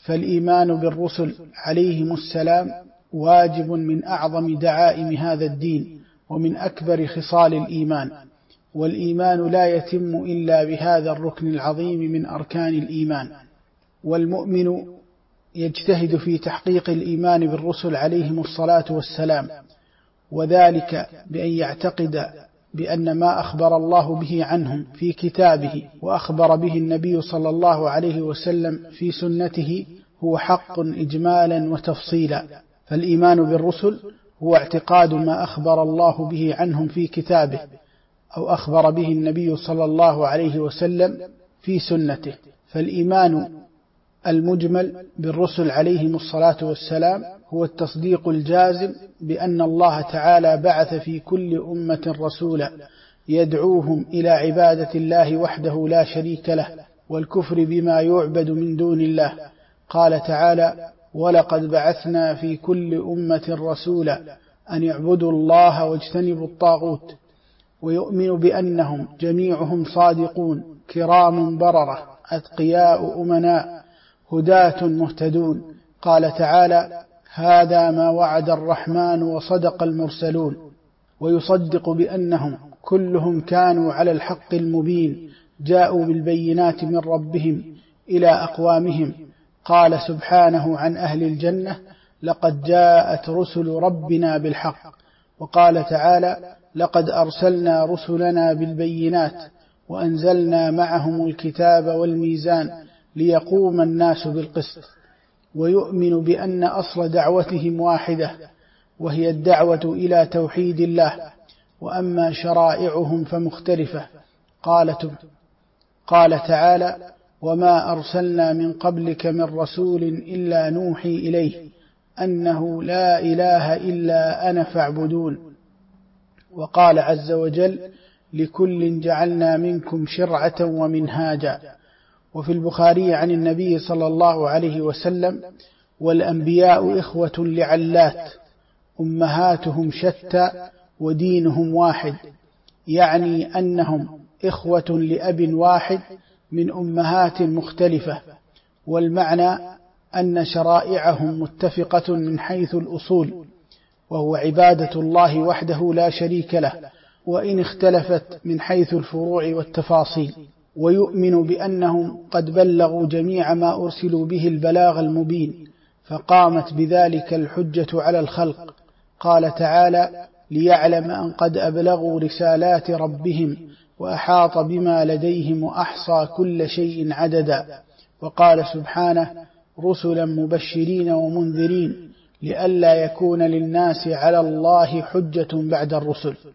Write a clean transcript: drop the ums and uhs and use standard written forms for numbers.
فالإيمان بالرسل عليهم السلام واجب من أعظم دعائم هذا الدين ومن أكبر خصال الإيمان، والإيمان لا يتم إلا بهذا الركن العظيم من أركان الإيمان. والمؤمن يجتهد في تحقيق الإيمان بالرسل عليهم الصلاة والسلام، وذلك بأن يعتقد بأن ما أخبر الله به عنهم في كتابه وأخبر به النبي صلى الله عليه وسلم في سنته هو حق إجمالا وتفصيلا. فالإيمان بالرسل هو اعتقاد ما أخبر الله به عنهم في كتابه أو أخبر به النبي صلى الله عليه وسلم في سنته. فالإيمان المجمل بالرسل عليهم الصلاة والسلام هو التصديق الجازم بأن الله تعالى بعث في كل أمة رسولا يدعوهم إلى عبادة الله وحده لا شريك له والكفر بما يعبد من دون الله. قال تعالى: ولقد بعثنا في كل أمة رسولا أن يعبدوا الله واجتنبوا الطاغوت. ويؤمن بأنهم جميعهم صادقون كرام بررة أتقياء أمناء هداة مهتدون. قال تعالى: هذا ما وعد الرحمن وصدق المرسلون. ويصدق بأنهم كلهم كانوا على الحق المبين جاءوا بالبينات من ربهم إلى أقوامهم. قال سبحانه عن أهل الجنة: لقد جاءت رسل ربنا بالحق. وقال تعالى: لقد أرسلنا رسلنا بالبينات وأنزلنا معهم الكتاب والميزان ليقوم الناس بالقسط. ويؤمن بأن أصل دعوتهم واحدة وهي الدعوة إلى توحيد الله، وأما شرائعهم فمختلفة. قال تعالى: وما أرسلنا من قبلك من رسول إلا نوحي إليه أنه لا إله إلا أنا فاعبدون. وقال عز وجل: لكل جعلنا منكم شرعة ومنهاجا. وفي البخاري عن النبي صلى الله عليه وسلم: والأنبياء إخوة لعلات أمهاتهم شتى ودينهم واحد، يعني أنهم إخوة لأب واحد من أمهات مختلفة. والمعنى أن شرائعهم متفقة من حيث الأصول، وهو عبادة الله وحده لا شريك له، وإن اختلفت من حيث الفروع والتفاصيل. ويؤمن بأنهم قد بلغوا جميع ما أرسلوا به البلاغ المبين، فقامت بذلك الحجة على الخلق. قال تعالى: ليعلم أن قد أبلغوا رسالات ربهم وأحاط بما لديهم وأحصى كل شيء عددا. وقال سبحانه: رسلا مبشرين ومنذرين لئلا يكون للناس على الله حجة بعد الرسل.